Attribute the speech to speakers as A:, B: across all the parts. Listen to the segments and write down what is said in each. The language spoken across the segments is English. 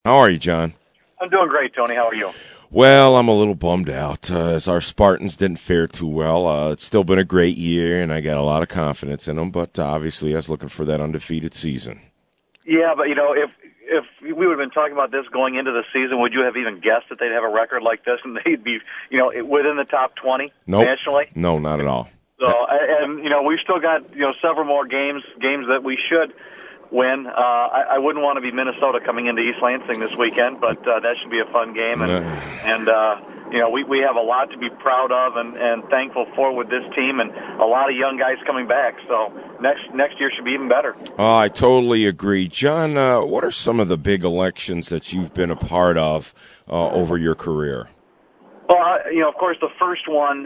A: How are you, John?
B: I'm doing great, Tony. How are you?
A: Well, I'm a little bummed out as our Spartans didn't fare too well. It's still been a great year, and I got a lot of confidence in them, but obviously I was looking for that undefeated season.
B: Yeah, but if we would have been talking about this going into the season, would you have even guessed that they'd have a record like this and they'd be within the top 20
A: Nope.
B: nationally?
A: No, not at all.
B: So and we've still got several more games that we should win. I wouldn't want to be Minnesota coming into East Lansing this weekend, but that should be a fun game, and we have a lot to be proud of and thankful for with this team, and a lot of young guys coming back. So next year should be even better.
A: Oh, I totally agree. John, what are some of the big elections that you've been a part of over your career?
B: Well, of course, the first one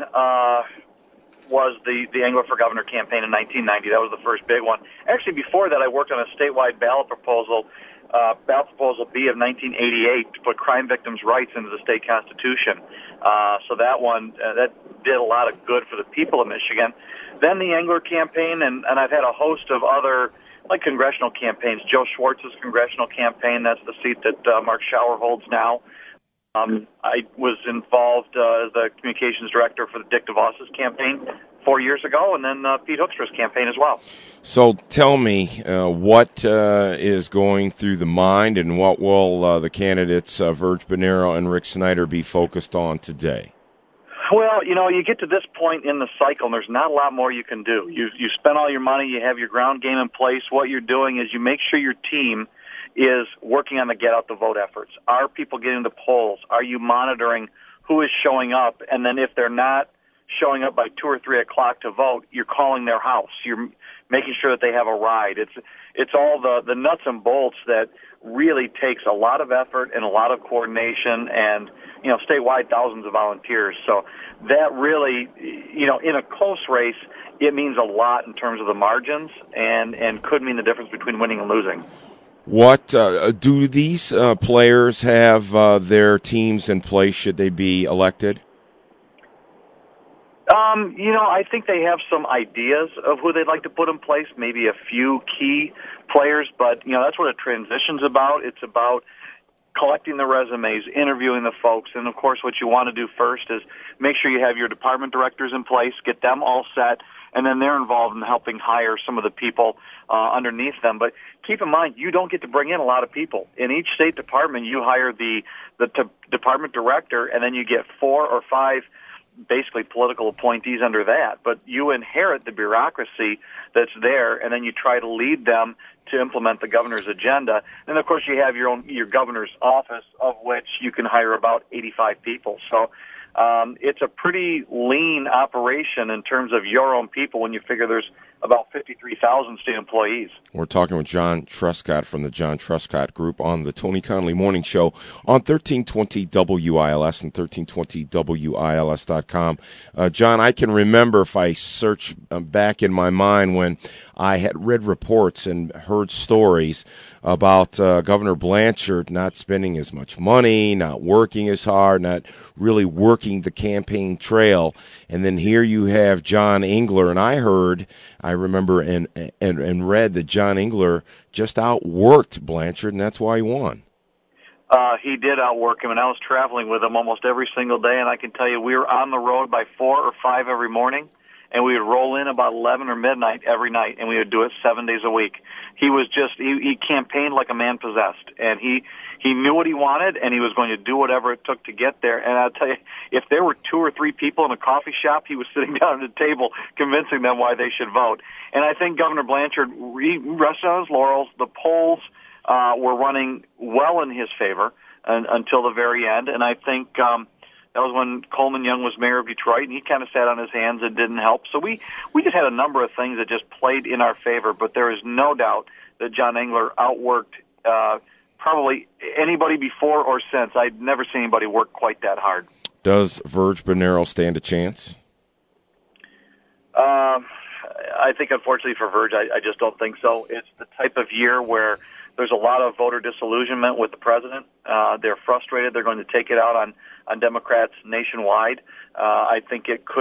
B: was the Angler for Governor campaign in 1990. That was the first big one. Actually, before that, I worked on a statewide ballot proposal B of 1988 to put crime victims' rights into the state constitution. So that one, that did a lot of good for the people of Michigan. Then the Angler campaign, and I've had a host of other like congressional campaigns. Joe Schwartz's congressional campaign, that's the seat that Mark Schauer holds now. I was involved as the communications director for the Dick DeVos's campaign 4 years ago, and then Pete Hoekstra's campaign as well.
A: So tell me, what is going through the mind, and what will the candidates Virg Bernero and Rick Snyder be focused on today?
B: Well, you get to this point in the cycle, and there's not a lot more you can do. You spent all your money, you have your ground game in place. What you're doing is you make sure your team is working on the get-out-the-vote efforts. Are people getting to polls? Are you monitoring who is showing up? And then if they're not showing up by 2 or 3 o'clock to vote, you're calling their house. You're making sure that they have a ride. It's all the nuts and bolts that really takes a lot of effort and a lot of coordination and, statewide thousands of volunteers. So that really, in a close race, it means a lot in terms of the margins and could mean the difference between winning and losing.
A: What do these players have their teams in place should they be elected?
B: I think they have some ideas of who they'd like to put in place, maybe a few key players, but, that's what a transition's about. It's about collecting the resumes, interviewing the folks, and, of course, what you want to do first is make sure you have your department directors in place, get them all set, and then they're involved in helping hire some of the people underneath them. But keep in mind, you don't get to bring in a lot of people. In each state department, you hire the department director, and then you get 4 or 5 basically political appointees under that. But you inherit the bureaucracy that's there, and then you try to lead them to implement the governor's agenda. And, of course, you have your governor's office, of which you can hire about 85 people. So it's a pretty lean operation in terms of your own people when you figure there's about 53,000 state employees.
A: We're talking with John Truscott from the John Truscott Group on the Tony Connolly Morning Show on 1320 WILS and 1320WILS.com. John, I can remember if I search back in my mind when I had read reports and heard stories about Governor Blanchard not spending as much money, not working as hard, not really working the campaign trail. And then here you have John Engler, and I remember and read that John Engler just outworked Blanchard, and that's why he won.
B: He did outwork him, and I was traveling with him almost every single day, and I can tell you we were on the road by 4 or 5 every morning, and we would roll in about 11 or midnight every night, and we would do it 7 days a week. He was he campaigned like a man possessed, and he knew what he wanted, and he was going to do whatever it took to get there. And I'll tell you, if there were 2 or 3 people in a coffee shop, he was sitting down at a table convincing them why they should vote. And I think Governor Blanchard rested on his laurels. The polls were running well in his favor until the very end, and I think that was when Coleman Young was mayor of Detroit, and he kind of sat on his hands and didn't help. So we just had a number of things that just played in our favor, but there is no doubt that John Engler outworked probably anybody before or since. I'd never seen anybody work quite that hard.
A: Does Virg Bernero stand a chance?
B: I think, unfortunately for Virg, I just don't think so. It's the type of year where there's a lot of voter disillusionment with the president. They're frustrated. They're going to take it out on Democrats nationwide. I think it could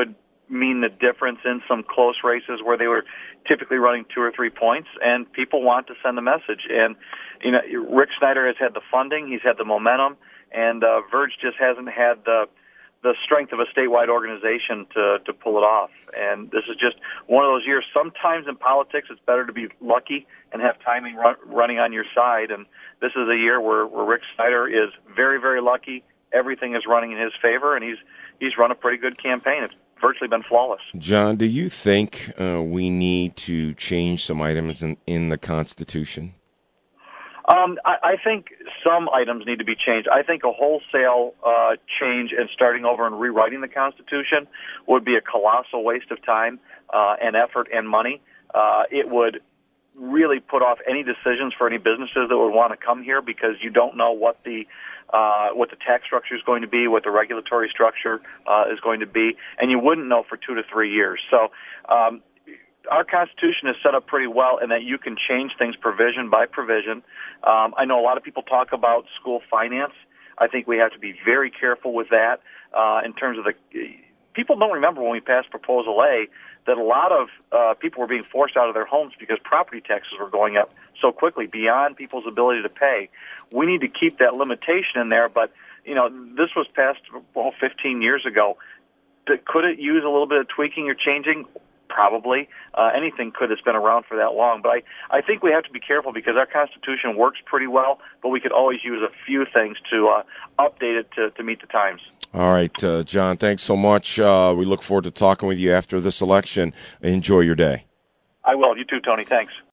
B: mean the difference in some close races where they were typically running 2 or 3 points, and people want to send a message. And, Rick Snyder has had the funding, he's had the momentum, and Verge just hasn't had the strength of a statewide organization to pull it off. And this is just one of those years. Sometimes in politics it's better to be lucky and have timing running on your side, and this is a year where Rick Snyder is very, very lucky. Everything is running in his favor, and he's run a pretty good campaign. It's virtually been flawless.
A: John, do you think we need to change some items in the Constitution?
B: I think some items need to be changed. I think a wholesale change and starting over and rewriting the Constitution would be a colossal waste of time and effort and money. It would really put off any decisions for any businesses that would want to come here, because you don't know what the tax structure is going to be, what the regulatory structure is going to be, and you wouldn't know for 2 to 3 years. So our Constitution is set up pretty well in that you can change things provision by provision. I know a lot of people talk about school finance. I think we have to be very careful with that in terms of people don't remember when we passed Proposal A that a lot of people were being forced out of their homes because property taxes were going up so quickly beyond people's ability to pay. We need to keep that limitation in there, but this was passed 15 years ago. Could it use a little bit of tweaking or changing? Probably. Anything could that's been around for that long. But I think we have to be careful because our Constitution works pretty well, but we could always use a few things to update it to meet the times.
A: All right, John, thanks so much. We look forward to talking with you after this election. Enjoy your day.
B: I will. You too, Tony. Thanks.